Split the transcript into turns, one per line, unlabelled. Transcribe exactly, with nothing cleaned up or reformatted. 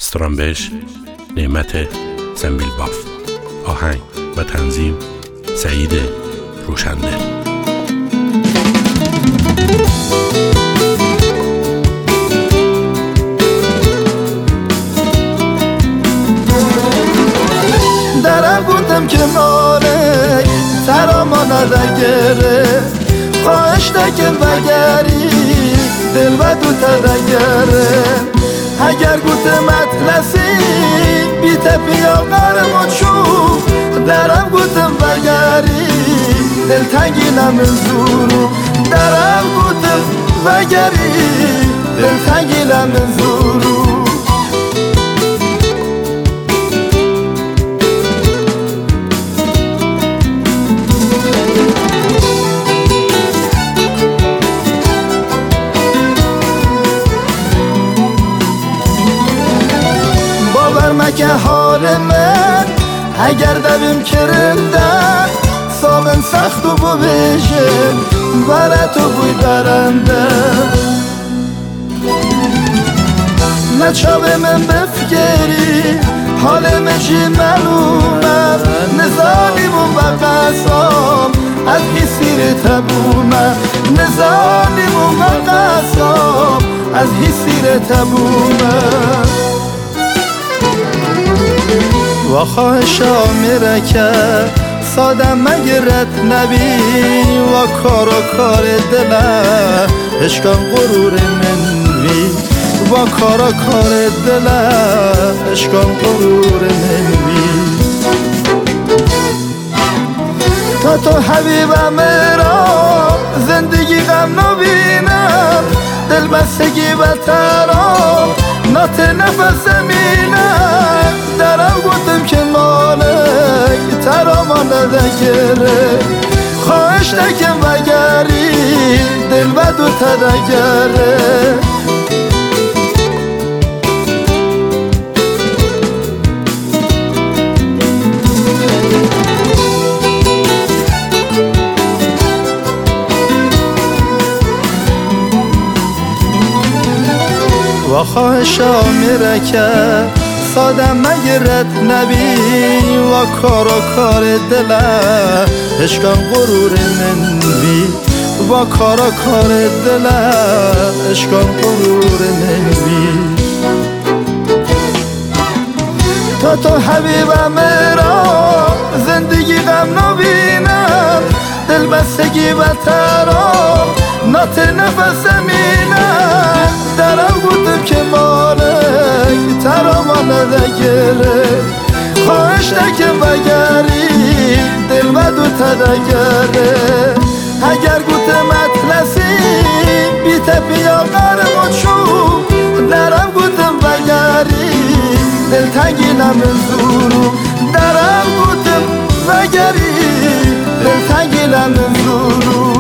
استرامبش نعمت زنبیل باف. آهنگ و تنظیم سعید روشنده.
درم بودم که مالک ترامان دگره خواهش دکن بگری دل و دو تدگره اگر گوت مطلسی بیت پیا قرم چوب درم گوتم بگری دل تنگی نمزورو درم گوتم بگری دل تنگی نمزورو که حال من اگر دبیم کرندن سامن سخت و ببیشن برای تو بوی برنده نچاوه من بفکری حال من چی معلومم نزانیمون و قصام از حسیر تبومم نزانیمون و قصام از حسیر تبومم و خواهشا میره که ساده مگرت نبی و کار و کار دله اشکان غرور من بی و کار و کار دله اشکان غرور من بی تا تو حبیبم را زندگی غم نبینم دل بستگی و ترام نات نفس مینم درم گوتم که مالک ترامان دگره خواهش دکن بگری دل و دو تدگره و خواهشا میره که ساده مگرت نبی و کار و کار دله اشکان غرور من بی و کار و کار دله اشکان غرور من بی تا تو حبیبم را زندگی غم نبینم دل بستگی و ترام نات نفس مینم درم گوتم که مالک ترامان دگره خواهش دکن بگری دل و دو تدگره اگر گوت مطلسی بیت پیا قرم چوب درم گوتم بگری دل تنگی نمزورو درم گوتم بگری دل تنگی نمزورو